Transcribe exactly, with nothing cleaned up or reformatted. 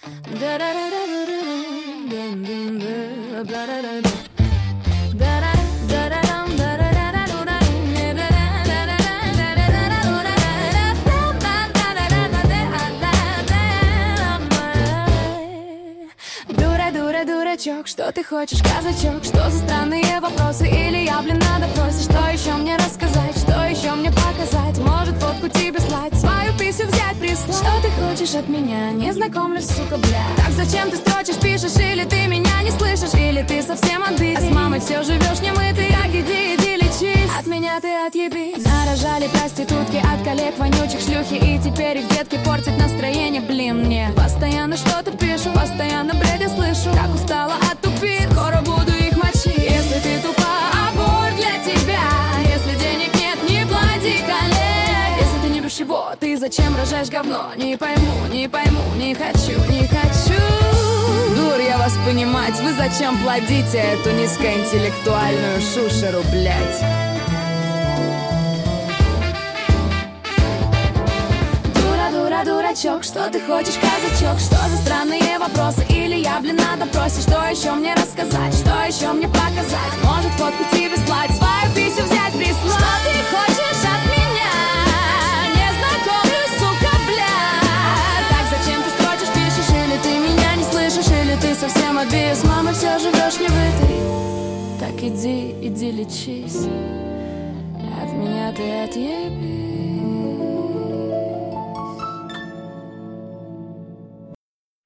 Дурачок, что ты хочешь, казачок? Что за странные вопросы? Или я, блин, на допросе? Что еще мне рассказать? Что еще мне показать? Может, фотку тебе слать? Свою писю взять, прислать? Что ты хочешь от меня? Не знакомлюсь, сука, бля. Так зачем ты строчишь, пишешь? Или ты меня не слышишь? Или ты совсем отбит? А с мамой все живешь немытый? Так иди, иди лечись. От меня ты отъебись. Нарожали проститутки от коллег, вонючих шлюхи. И теперь их детки портят настроение. Блин, мне постоянно что-то пишу, постоянно бред я слышу. Как устала от тупиц, скоро буду их мочить. Если ты тупа, аборт для тебя. Если денег нет, не плати коллег. Если ты не любишь его, ты зачем рожаешь говно? Не пойму, не пойму, не хочу, не хочу. Дур я вас понимать, вы зачем плодите эту низкоинтеллектуальную шушеру, блять? Дурачок, что ты хочешь, казачок? Что за странные вопросы? Или я, блин, на допросе? Что еще мне рассказать? Что еще мне показать? Может, фотку тебе слать? Свою писю взять, прислать? Что ты хочешь от меня? Не знакомлюсь, сука, бля. Так зачем ты строчишь, пишешь? Или ты меня не слышишь? Или ты совсем отбил? С мамой все живешь не вытой. Так иди, иди лечись. От меня ты отъебись.